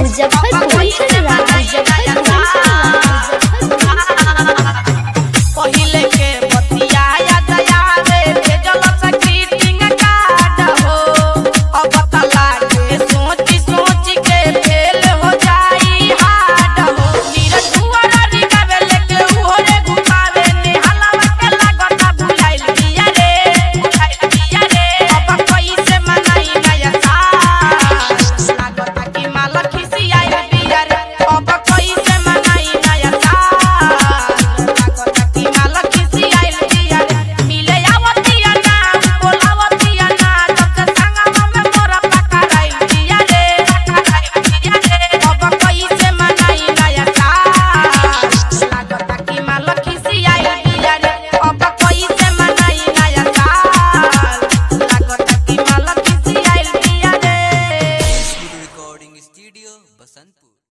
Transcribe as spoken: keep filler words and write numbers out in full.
मुजफ्फरपुर पहिले के बतिया याद आवे भेजल सकीटिंग कार्ड हो अब पता लागे सोच सोच के फेल हो जाई हार्ड हो नीरज दुआरी गावे लेके उहोरे घुमावे निहलवा के लागता भुलाइल दिया रे भुलाइल दिया रे अब कैसे मनाई नया साल लागता कि माल खिसियाई दिया रे अब कैसे मनाई नया साल लागता कि माल खिसियाई दिया रे मिले आवतिया ना बोलावतिया ना जब से संगमा में मोरा पकड़ाई दिया रे पकड़ाई दिया रे अब कैसे मनाई नया साल लागता कि माल खिसियाई दिया रे अब कैसे मनाई नया साल लागता कि माल खिसियाई दिया रे। Recording studio Basantpur.